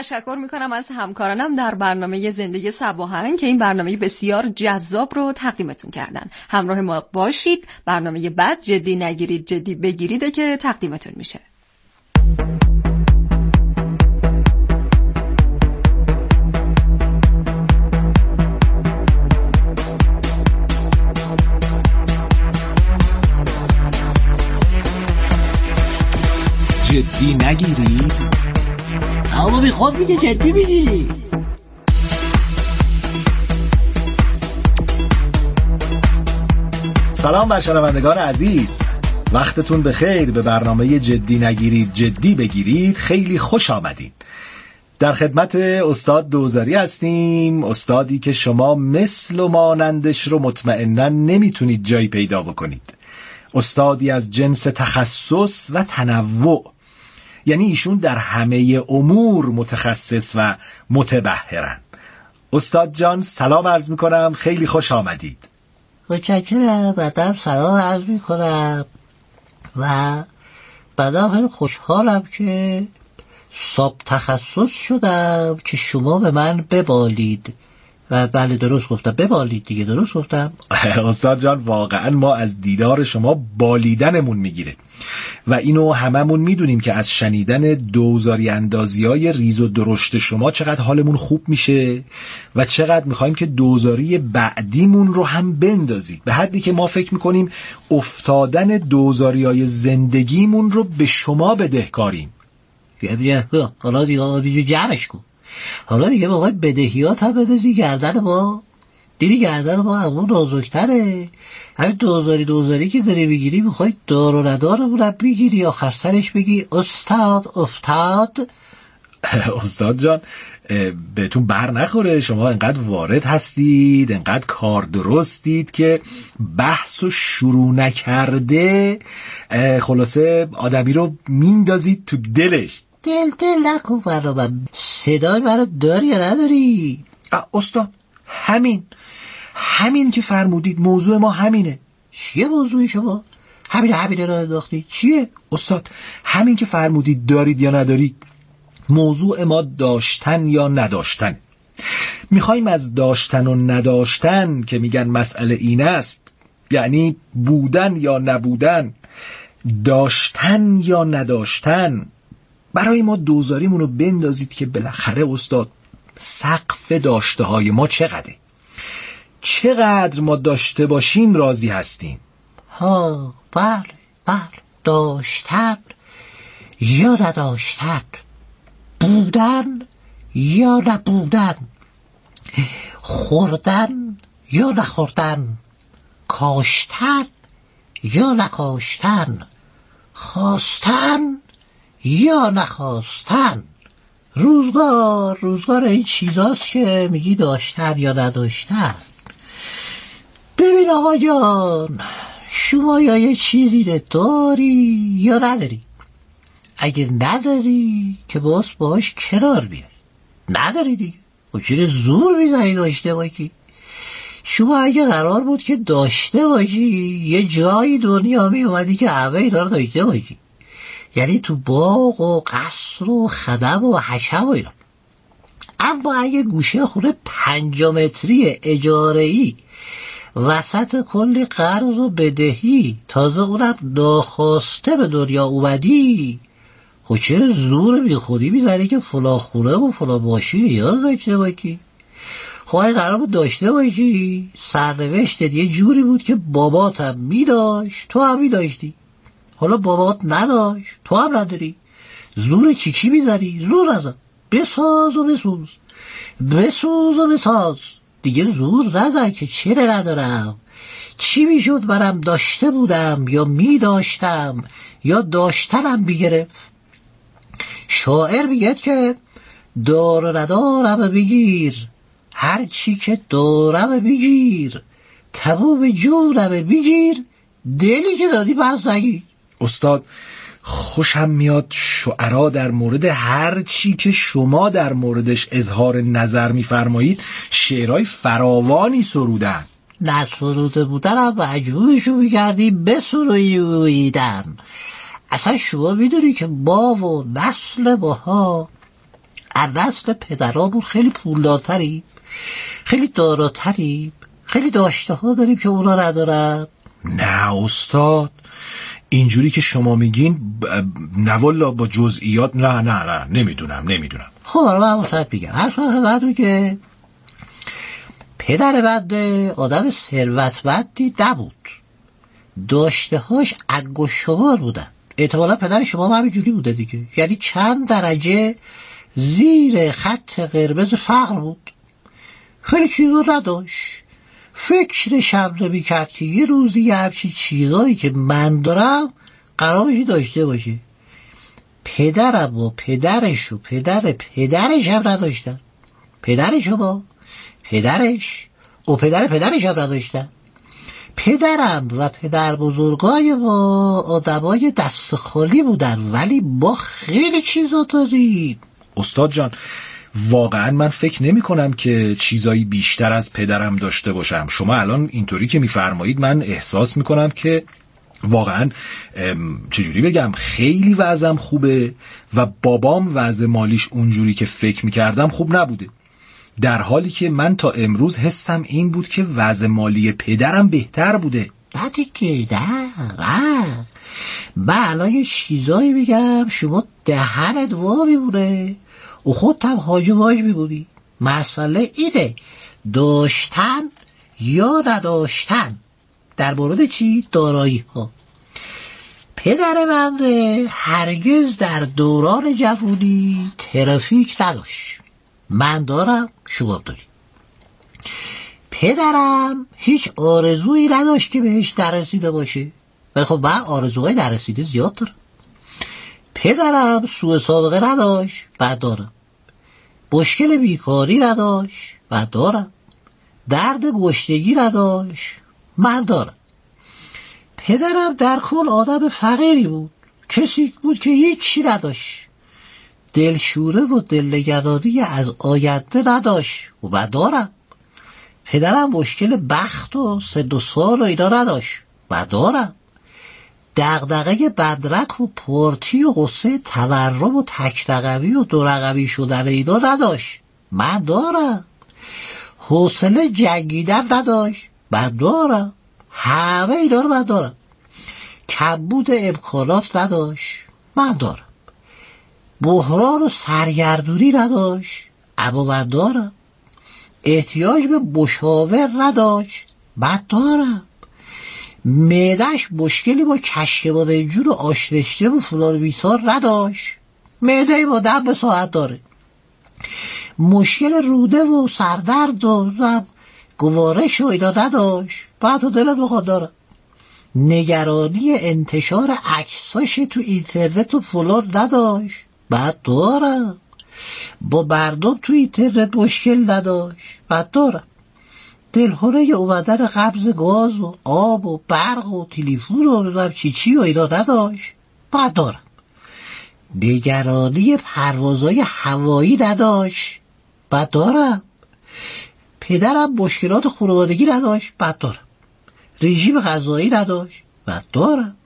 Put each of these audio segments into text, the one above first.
تشکر میکنم از همکارانم در برنامه زندگی صباحن که این برنامه بسیار جذاب رو تقدیمتون کردن. همراه ما باشید. برنامه بعد جدی نگیرید جدی بگیریده که تقدیمتون میشه. جدی نگیرید؟ اما بی خود میگه جدی بگیری. سلام بر شنوندگان عزیز، وقتتون بخیر. به برنامه جدی نگیرید جدی بگیرید خیلی خوش آمدین. در خدمت استاد دوزاری هستیم، استادی که شما مثل و مانندش رو مطمئناً نمیتونید جایی پیدا بکنید. استادی از جنس تخصص و تنوع، یعنی ایشون در همه امور متخصص و متبحرن. استاد جان سلام عرض میکنم، خیلی خوش آمدید. متشکرم. بعدم سلام عرض میکنم و بعدم خیلی خوشحالم که ساب تخصص شدم که شما به من ببالید. و بله درست گفتم، ببالید دیگه، درست گفتم. استاد جان واقعا ما از دیدار شما بالیدنمون میگیره و اینو هممون میدونیم که از شنیدن دوزاری اندازی‌های ریز و درشت شما چقدر حالمون خوب میشه و چقدر میخوایم که دوزاری بعدیمون رو هم بندازید، به حدی که ما فکر میکنیم افتادن دوزاری‌های زندگیمون رو به شما بدهکاریم. حالا دیگه جمعش کن. حالا دیگه با بدهیات هم بدازی گردن ما. دیدی گردن ما همون نازکتره. همین دوزاری که داری بگیری میخوای دار و ندارمونم بگیری، آخر سرش بگی استاد افتاد. استاد جان بهتون بر نخوره، شما انقدر وارد هستید، انقدر کار درستید که بحث و شروع نکرده خلاصه آدمی رو میندازید تو دلش. دل نکن برام. صدای برای داری یا نداری؟ استاد همین که فرمودید موضوع ما همینه. چیه موضوع شما؟ همینه را انداختی. چیه؟ استاد همین که فرمودید دارید یا ندارید، موضوع ما داشتن یا نداشتن. میخوایم از داشتن و نداشتن که میگن مسئله این است، یعنی بودن یا نبودن، داشتن یا نداشتن، برای ما دوزاریمون رو بندازید که بالاخره استاد سقف داشته های ما چقدر ما داشته باشیم راضی هستیم. بله داشتن یا نداشتن، بودن یا نبودن، خوردن یا نخوردن، کاشتن یا نکاشتن، خواستن یا نخواستن. روزگار این چیزاست که میگی داشتن یا نداشتن. ببین آقا جان، شما یا یه چیزی داری یا نداری. اگه نداری که باش کنار بیاری. نداری دیگه و چیز زور میزنی داشته باشی. شما اگه قرار بود که داشته باشی، یه جایی دنیا می اومدی که همه اینا رو داشته باشی، یعنی تو باغ و قصر و خدم و حشم و اینا. اما اگه گوشه خونه 5 متری اجاره‌ای وسط کلی قرض و بدهی، تازه اونم ناخواسته به دنیا اومدی، خب چرا زور بی خودی میزنی که فلا خونه و فلا ماشین یا رو داشته باشی؟ خب اگه قرار بود داشته باشی، سرنوشتت یه جوری بود که بابات هم میداشت تو هم میداشتی. حالا بابات نداشت تو هم نداری، زور چی میزنی؟ زور نزن، بساز و بساز دیگه. زور نزن که چرا ندارم. چی میشد برم داشته بودم یا میداشتم یا داشتنم بگرفت. شاعر میگه که دار و ندارم بگیر، هر چی که دارم بگیر، تموم جونم بگیر، دلی که دادی بس نگیر. استاد خوشم میاد شعرا در مورد هر چی که شما در موردش اظهار نظر میفرمایید شعرهای فراوانی سرودن. نسروده بودن هم مجبورشو میکردی بسرویدن. اصلا شما میدونی که ما و نسل ماها از نسل پدرامون خیلی پولدارتریم، خیلی داراتریم، خیلی داشته ها داریم که اونا ندارن. نه استاد، اینجوری که شما میگین نه والا با جزئیات نه نمیدونم. خب من واسط میگم، اصلا که پدر بنده آدم ثروتمندی نبود، داشته هاش انگشت شمار بودن. احتمالا پدر شما هم همینجوری بوده دیگه، یعنی چند درجه زیر خط قرمز فقر بود، خیلی چیزا نداشت. فکرش هم نمی‌کرد که یه روزی یه همچین چیزایی که من دارم قرارش داشته باشه. پدرم و پدرش و پدرش هم نداشتن، پدرش و پدرش و پدرش هم نداشتن. پدرم و پدر بزرگای ما آدمای دست خالی بودن، ولی ما خیلی چیزا داریم. استاد جان، واقعا من فکر نمی کنم که چیزایی بیشتر از پدرم داشته باشم. شما الان اینطوری که میفرمایید من احساس میکنم که واقعا چجوری بگم خیلی وضعم خوبه و بابام وضع مالیش اونجوری که فکر میکردم خوب نبوده، در حالی که من تا امروز حسم این بود که وضع مالی پدرم بهتر بوده. نه دیگه، نه من الان یه چیزایی بگم شما دهنت وا میمونه و خودت هم هاج واج میبودی. مسئله اینه داشتن یا نداشتن در مورد چی؟ دارایی ها. پدر من هرگز در دوران جوانی ترافیک نداشت، من دارم، شما داری. پدرم هیچ آرزویی نداشت که بهش نرسیده باشه، ولی خب من آرزوهای نرسیده زیاد دارم. پدرم سوء سابقه نداشت، بعد دارم. مشکل بیکاری نداشت، بعد دارم. درد گشنگی نداشت، من دارم. پدرم در کل آدم فقیری بود، کسی بود که هیچی نداشت، دلشوره و دلنگرانی از آینده نداشت و من دارم. پدرم مشکل بخت و سن و سال و اینا نداشت، من دارم. دغدغه بدرک و پارتی و غصه تورم و تک رقمی و دو رقمی شدن اینا نداشت، من دارم. حوصله جنگیدن نداشت، من دارم. همه اینا رو من دارم. کمبود امکانات نداشت، من دارم. بحران و سرگردونی نداشت، اما من دارم. احتیاج به مشاور نداشت، من دارم. معده‌اش مشکلی با کشک بادمجون و آش رشته و فلان بیسار نداشت، معده با دم به ساعت داره. مشکل روده و سردرد و گوارش و اینا نداشت، بعد تو دلت بخواد دارم. نگرانی انتشار عکساش تو اینترنت و فلان نداشت، بعد دارم. با مردم تو اینترنت مشکل نداشت، بعد دارم. دلهوره اومدن قبض گاز و آب و برق و تلفن و چی و اینا نداشت، بعد دارم. نگرانی پروازهای هوایی نداشت، بعد دارم. پدرم مشکلات خانوادگی نداشت، بعد دارم. رژیم غذایی نداشت، بعد دارم.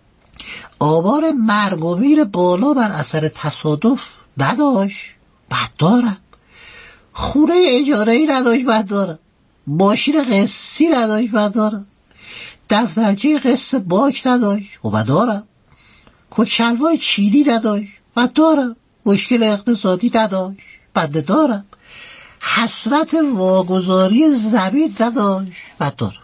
آمار مرگ و میر بالا بر اثر تصادف نداشت، بعد دارم. خونه اجاره‌ای نداشت، بعد دارم. ماشین قسطی نداشت، بعد دارم. دفترچه قسط باک نداشت، بعد دارم. کت شلوار چینی نداشت، بعد دارم. مشکل اقتصادی نداشت، بعد دارم. حسرت واگذاری زمین نداشت، بعد دارم.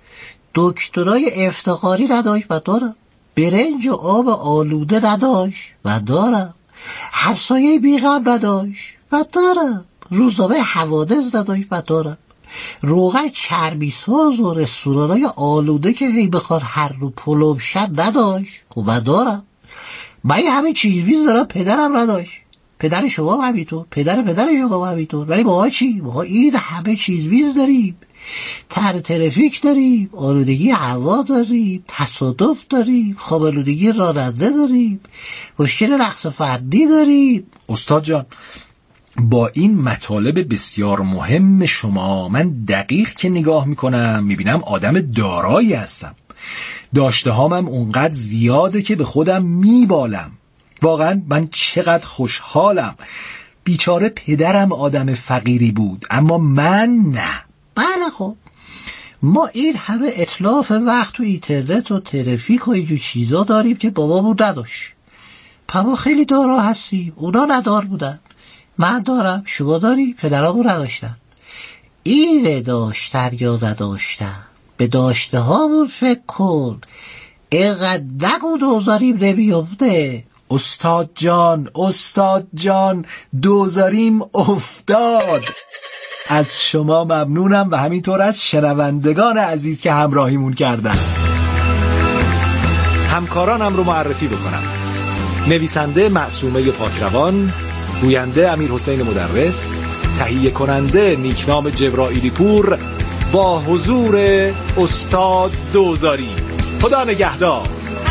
دکترای افتخاری نداشت، بعد دارم. برنج و آب آلوده نداشت، بعد دارم. همسایه بیغم نداشت، بعد دارم. روزنامه حوادث نداشت، بعد دارم. روغن چربی ساز و رستورانای آلوده که هی بخواد هر رو پلو شد نداشت، بعد دارم. من همه چیز بیز دارم، پدرم نداشت. پدر شما همینطور، پدر شما همینطور. ولی ما چی؟ ما این همه چیز بیز داریم. ترافیک داریم، آلودگی هوا داریم، تصادف داریم، خواب‌آلودگی راننده داریم، مشکل رقص فردی داریم. استاد جان، با این مطالب بسیار مهم شما من دقیق که نگاه میکنم میبینم آدم دارایی هستم. داشته هامم اونقدر زیاده که به خودم میبالم. واقعا من چقدر خوشحالم. بیچاره پدرم آدم فقیری بود، اما من نه. بله خب ما این همه اتلاف وقت تو اینترنت و ترافیک و اینجور چیزا داریم که بابامون نداشت. ما خیلی دارا هستیم، اونا ندار بودن. من دارم، شما داری، پدرامون نداشتن. اینه داشتن یا نداشتن، به داشته هامون فکر کن، اینقدر نگو دوزاریم نمیفته. استاد جان دوزاریم افتاد. از شما ممنونم و همینطور از شنوندگان عزیز که همراهیمون کردن. همکارانم رو معرفی بکنم: نویسنده معصومه پاکروان، گوینده امیرحسین مدرس، تهیه کننده نیکنام جبرائیلی پور، با حضور استاد دوزاری. خدا نگهدار.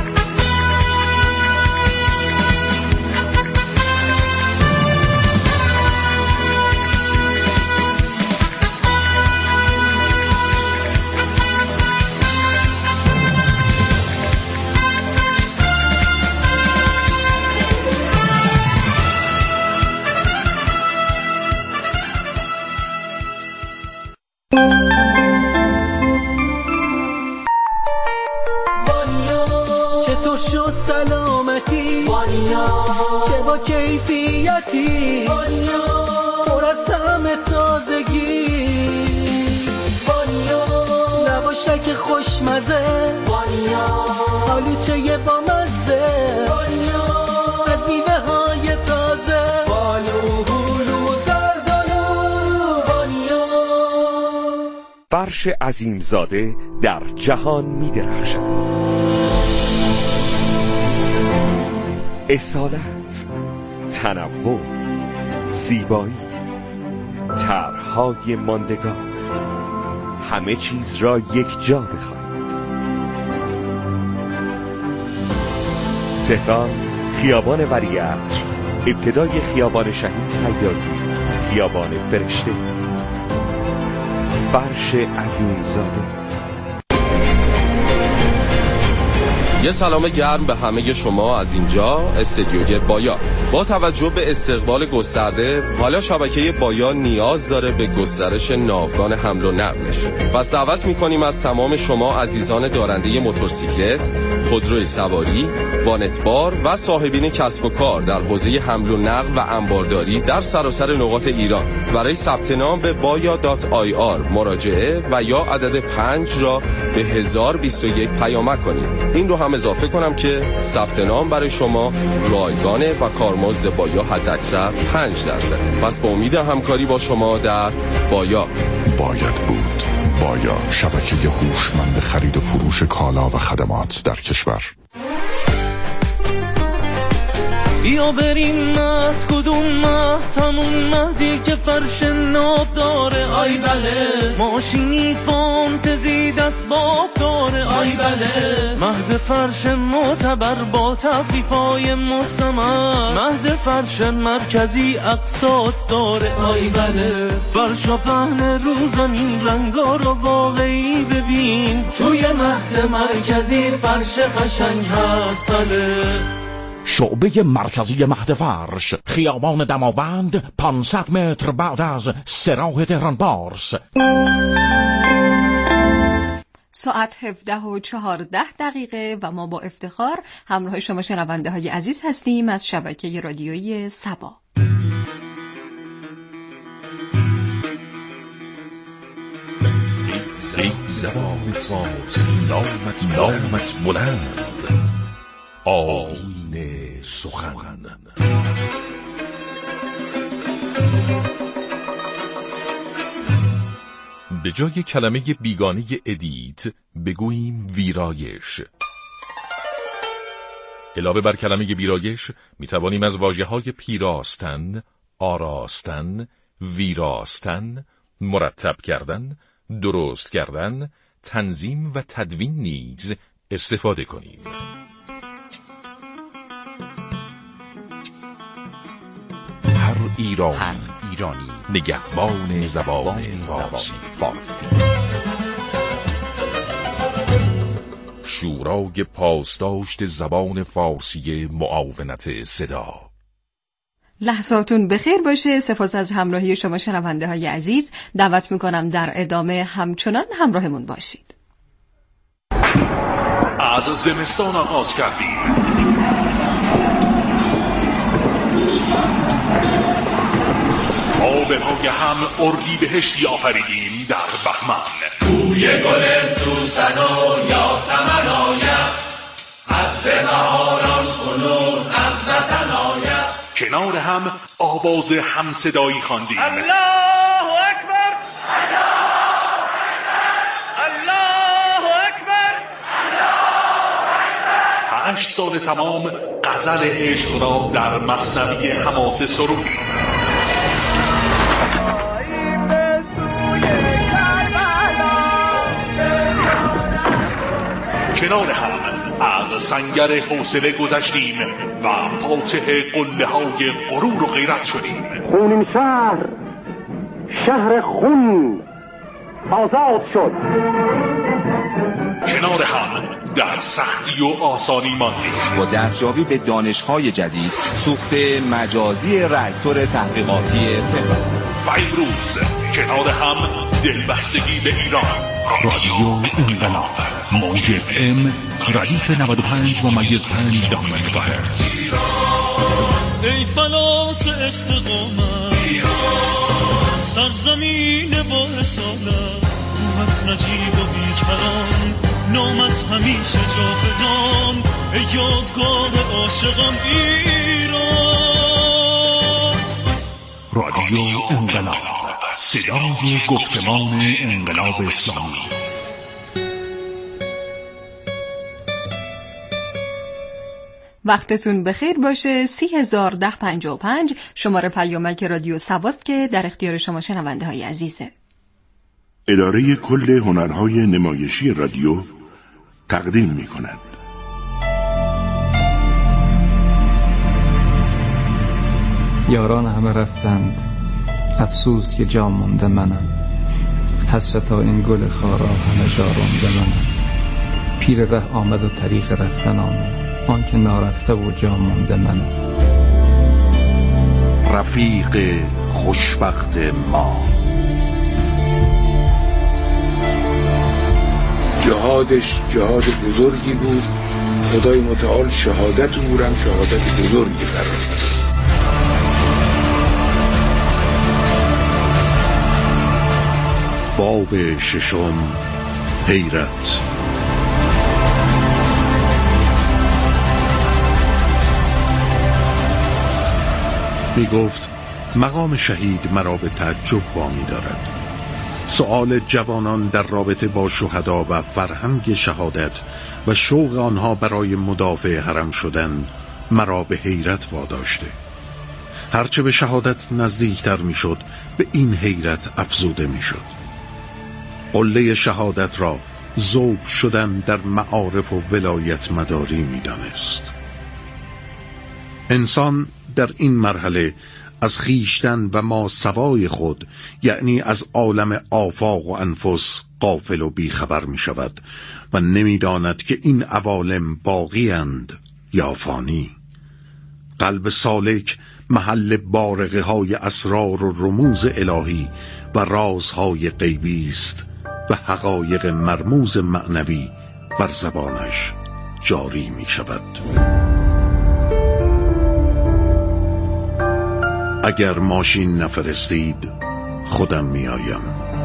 سلامتی وانیا، چه با کیفیتی وانیا، پر از طعم تازگی وانیا، لواشک خوشمزه وانیا، آلوچه با مزه وانیا، از میوه های تازه، بالو هلو زردالو وانیا. فرش عظیمزاده در جهان می درخشد. اصالت، تنوع، زیبایی، طرح‌های ماندگار، همه چیز را یک جا بخواهید. تهران، خیابان ولیعصر، ابتدای خیابان شهید حیازی، خیابان فرشته. فرش عظیمزاده. یه سلام گرم به همه شما از اینجا استدیوی بایا. با توجه به استقبال گسترده، حالا شبکه بایا نیاز داره به گسترش ناوگان حمل و نقلش. پس دعوت می‌کنیم از تمام شما عزیزان دارنده موتورسیکلت، خودروی سواری، وانتبار و صاحبین کسب و کار در حوزه حمل و نقل و انبارداری در سراسر نقاط ایران برای ثبت نام به baya.ir مراجعه و یا عدد 5 را به 1021 پیامک کنید. این رو هم اضافه کنم که ثبت نام برای شما رایگانه و کارمزد بایا حداکثر 5%. پس با امید همکاری با شما در بایا. باید بود. بایا، شبکه هوشمند خرید و فروش کالا و خدمات در کشور. بیا بریم مهد، کدوم مهد؟ همون مهدی که فرش ناب داره. آی بله، ماشینی فانتزی دست باب داره. آی بله، مهد فرش معتبر با تخفیفای مستمر. مهد فرش مرکزی اقساط داره. آی بله، فرش و پهن رو زمین، رنگا رو واقعی ببین. توی مهد مرکزی فرش قشنگ هست. بله، شعبه مرکزی مهد فرش، خیابان دماوند، 500 متر بعد از سراح تهران بارس. ساعت 17:14 و ما با افتخار همراه شما شنونده های عزیز هستیم از شبکه رادیویی سبا. ای زبان فارسی نامت بلند، آیین سخن. به جای کلمه بیگانه ادیت بگوییم ویرایش. علاوه بر کلمه ویرایش میتوانیم از واژه‌های پیراستن، آراستن، ویراستن، مرتب کردن، درست کردن، تنظیم و تدوین نیز استفاده کنیم. هر ایرانی نگهبان زبان فارسی. شورای پاسداشت زبان فارسی معاونت صدا. لحظاتون بخیر باشه. سپاس از همراهی شما شنونده های عزیز. دعوت میکنم در ادامه همچنان همراهمون باشید. از زمستان آغاز کردیم، آبهای هم اردیبهشتی آفریدیم در بهمن. بوی گل سوسن و یاسمن آید، از بهاران کنون از وطن آید. کنار هم آواز همصدایی خواندیم. الله اکبر، الله اکبر، الله اکبر. 8 سال تمام غزل عشق را در مثنوی حماسه سرودیم. کنار هم از سنگر حوصله گذشتیم و فاتح قله های غرور و غیرت شدیم. خونین شهر خون آزاد شد. کنار هم در سختی و آسانی ماندیم. با دستیابی به دانش‌های جدید، سوخت مجازی راکتور تحقیقاتی تهران و امروز کنار هم دلبستگی به ایران. رادیو انقلاب، موج FM ردیف 95.5 مگاهرتز. ای فلات استقامت، سرزمین با اصالت، روحت نجیب و بیکران، نامت همیشه جاودان، ای یادگار عاشقان ایران. رادیو انقلاب، صدای گفتمان انقلاب اسلامی. وقتتون بخیر باشه. 301055 شماره پیامک رادیو سباست که در اختیار شما شنونده های عزیزه. اداره کل هنرهای نمایشی رادیو تقدیم می کند. یاران همه رفتند، افسوس که جا مونده منم. حسرتا این گل خارا همه جا رونده منم. پیر ره آمد و طریق رفتن آمد، آن که نارفته و جا مونده منم. رفیق خوشبخت ما، جهادش جهاد بزرگی بود. خدای متعال شهادت او هم شهادت بزرگی قرار داد. باب ششم، حیرت. می گفت مقام شهید مرا به تعجب وامی دارد. سؤال جوانان در رابطه با شهدا و فرهنگ شهادت و شوق آنها برای مدافع حرم شدن مرا به حیرت واداشته. هرچه به شهادت نزدیکتر می شد به این حیرت افزوده می شد. قله شهادت را ذوب شدن در معارف و ولایت مداری می دانست. انسان در این مرحله از خیشتن و ما سوای خود، یعنی از عالم آفاق و انفس، غافل و بیخبر می شود و نمی داند که این عوالم باقی اند یا فانی. قلب سالک محل بارقه های اسرار و رموز الهی و رازهای غیبی است و حقایق مرموز معنوی بر زبانش جاری می شود. اگر ماشین نفرستید خودم می آیم.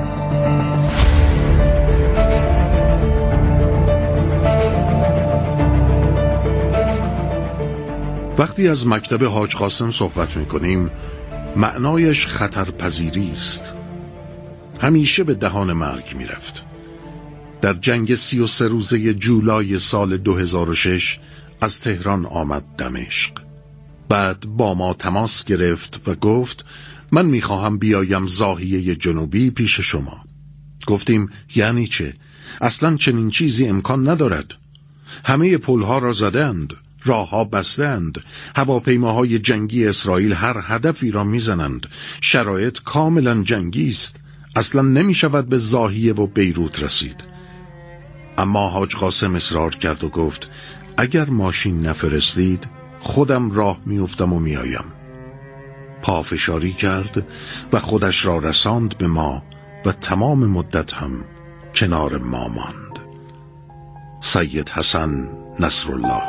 وقتی از مکتب حاج قاسم صحبت می کنیم معنایش خطرپذیری است. همیشه به دهان مرگ می رفت. در جنگ 33 روزه جولای سال 2006 از تهران آمد دمشق. بعد با ما تماس گرفت و گفت من میخواهم بیایم زاهیه جنوبی پیش شما. گفتیم یعنی چه؟ اصلا چنین چیزی امکان ندارد. همه پلها را زدند، راهها بستند، هواپیماهای جنگی اسرائیل هر هدفی را میزنند، شرایط کاملا جنگی است، اصلا نمیشود به زاهیه و بیروت رسید. اما حاج قاسم اصرار کرد و گفت اگر ماشین نفرستید خودم راه میافتم و میایم. پافشاری کرد و خودش را رساند به ما و تمام مدت هم کنار ما ماند. سید حسن نصرالله.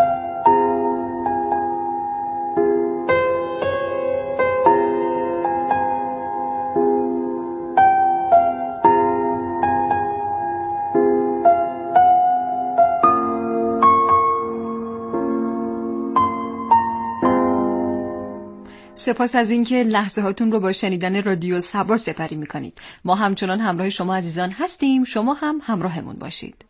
سپاس از اینکه لحظه هاتون رو با شنیدن رادیو صبا سپری میکنید. ما همچنان همراه شما عزیزان هستیم، شما هم همراهمون باشید.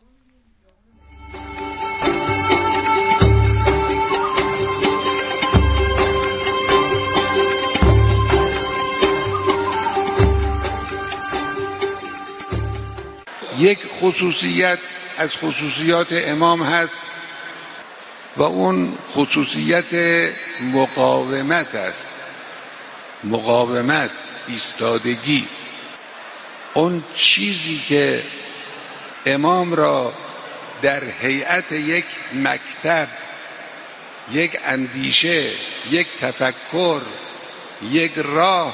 یک خصوصیت از خصوصیات امام هست و اون خصوصیت مقاومت است. مقاومت، ایستادگی. اون چیزی که امام را در هیئت یک مکتب، یک اندیشه، یک تفکر، یک راه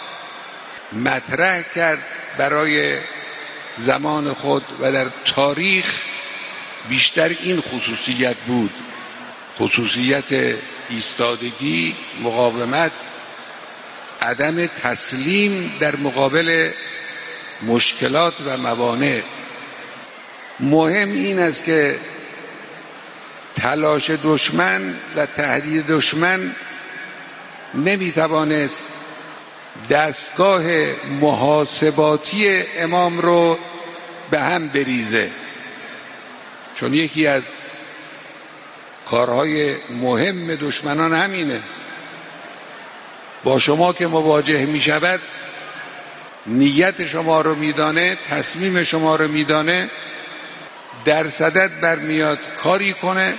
مطرح کرد برای زمان خود و در تاریخ بیشتر این خصوصیت بود. خصوصیت ایستادگی، مقاومت، عدم تسلیم در مقابل مشکلات و موانع. مهم این است که تلاش دشمن و تهدید دشمن نمیتوانست دستگاه محاسباتی امام رو به هم بریزه، چون یکی از کارهای مهم دشمنان همینه. با شما که مواجه می شود نیت شما رو میدانه، تصمیم شما رو میدانه، در صدد برمیاد کاری کنه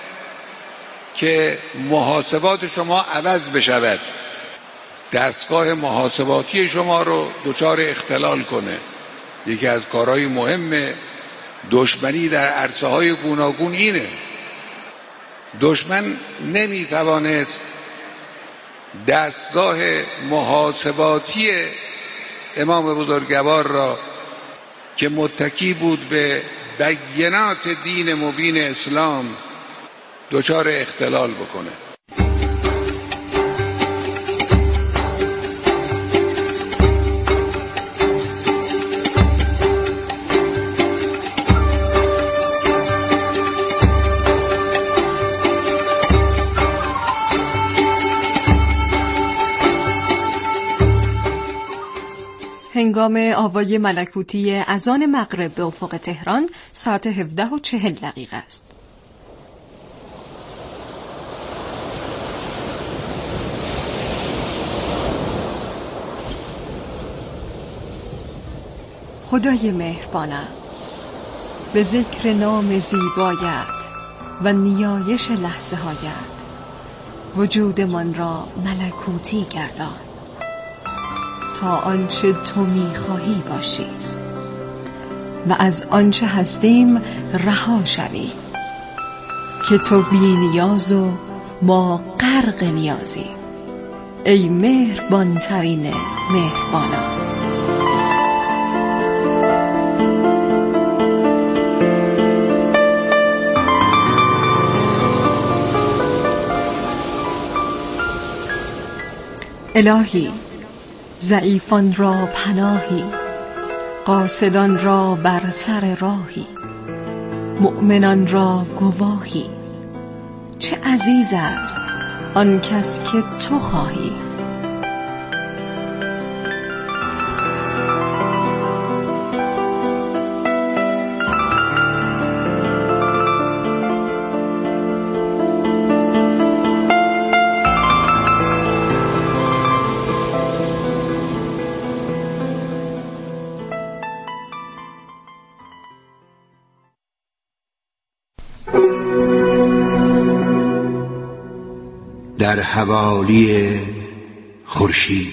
که محاسبات شما عوض بشود، دستگاه محاسباتی شما رو دچار اختلال کنه. یکی از کارهای مهم دشمنی در عرصه‌های گوناگون اینه. دشمن نمیتوانست دستگاه محاسباتی امام بزرگوار را که متکی بود به بینات دین مبین اسلام دچار اختلال بکنه. هنگام آوای ملکوتی اذان مغرب به افق تهران ساعت 17:40 است. خدای مهربانم، به ذکر نام زیبایت و نیایش لحظه هایت وجودمان را ملکوتی گردان تا آنچه تو می‌خواهی باشی و از آنچه هستیم رها شوی، که تو بی نیاز و ما غرق نیازیم. ای مهربان ترین مهربانان. الهی، ضعیفان را پناهی، قاصدان را بر سر راهی، مؤمنان را گواهی. چه عزیز است آن کس که تو خواهی. در حوالی خورشید.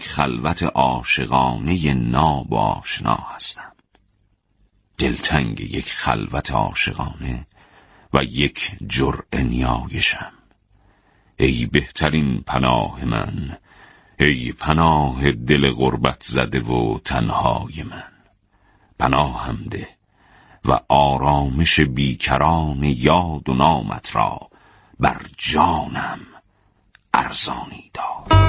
خلوت عاشقانه ناب و آشنا هستم، دلتنگ یک خلوت عاشقانه و یک جرعه نیایشم. ای بهترین پناه من، ای پناه دل غربت زده و تنهای من، پناهم ده و آرامش بیکران یاد و نامت را بر جانم ارزانی دار.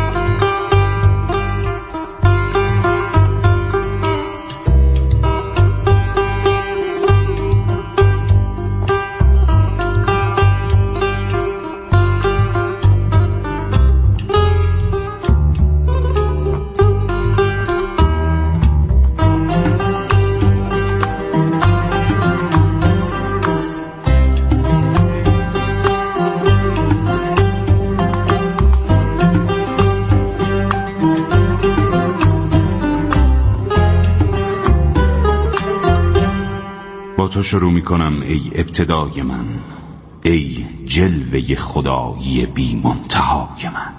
تو شروع می کنم ای ابتدای من، ای جلوه خدایی بی منتهای من.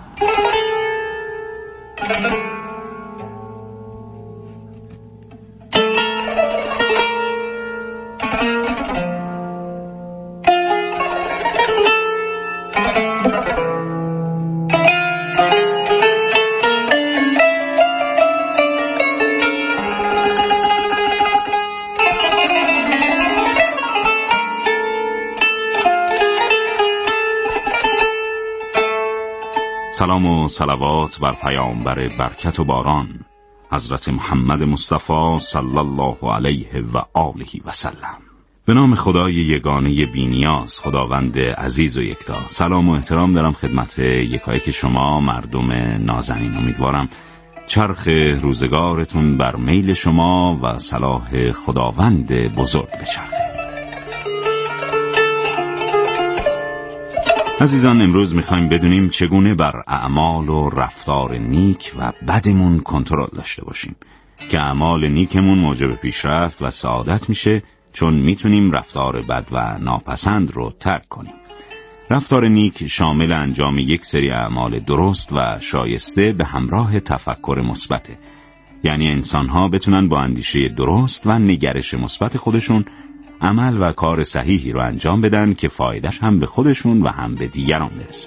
سلام و صلوات بر پیامبر برکت و باران حضرت محمد مصطفی صلی الله علیه و آله و سلم. به نام خدای یگانه بی‌نیاز، خداوند عزیز و یکتا، سلام و احترام دارم خدمت یکایک شما مردم نازنین. امیدوارم چرخ روزگارتون بر میل شما و صلاح خداوند بزرگ بچرخه. عزیزان، امروز میخوایم بدونیم چگونه بر اعمال و رفتار نیک و بدمون کنترل داشته باشیم که اعمال نیکمون موجب پیشرفت و سعادت میشه، چون میتونیم رفتار بد و ناپسند رو ترک کنیم. رفتار نیک شامل انجام یک سری اعمال درست و شایسته به همراه تفکر مثبته، یعنی انسان‌ها بتونن با اندیشه درست و نگرش مثبت خودشون عمل و کار صحیحی رو انجام بدن که فایدهش هم به خودشون و هم به دیگران برسه.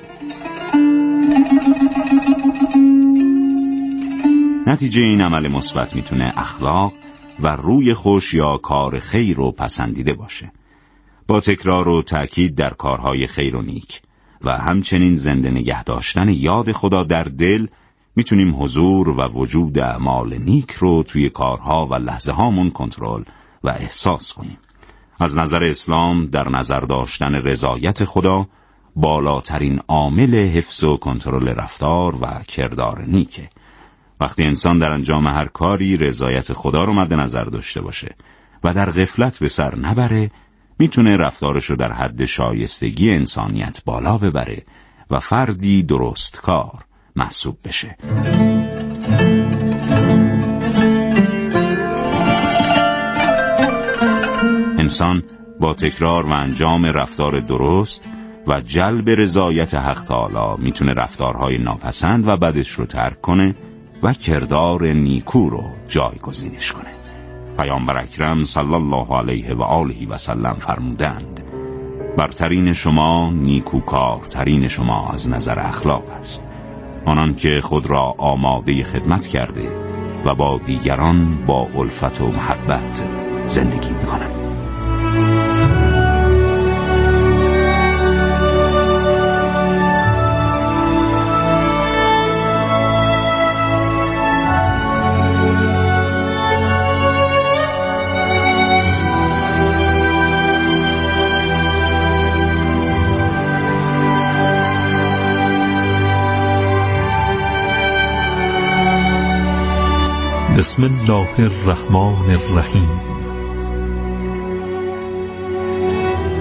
نتیجه این عمل مثبت میتونه اخلاق و روی خوش یا کار خیر و پسندیده باشه. با تکرار و تأکید در کارهای خیر و نیک و همچنین زنده نگه داشتن یاد خدا در دل میتونیم حضور و وجود اعمال نیک رو توی کارها و لحظه هامون کنترل و احساس کنیم. از نظر اسلام در نظر داشتن رضایت خدا بالاترین عامل حفظ و کنترل رفتار و کردار نیکه. وقتی انسان در انجام هر کاری رضایت خدا رو مد نظر داشته باشه و در غفلت به سر نبره، میتونه رفتارش رو در حد شایستگی انسانیت بالا ببره و فردی درست کار محسوب بشه. انسان با تکرار و انجام رفتار درست و جلب رضایت حق تعالی میتونه رفتارهای ناپسند و بدش رو ترک کنه و کردار نیکو رو جایگزینش کنه. پیامبر اکرم صلی الله علیه و آله و سلم فرمودند: برترین شما نیکوکارترین شما از نظر اخلاق است، آنان که خود را آماده خدمت کرده و با دیگران با الفت و محبت زندگی میکنند. بسم الله الرحمن الرحیم.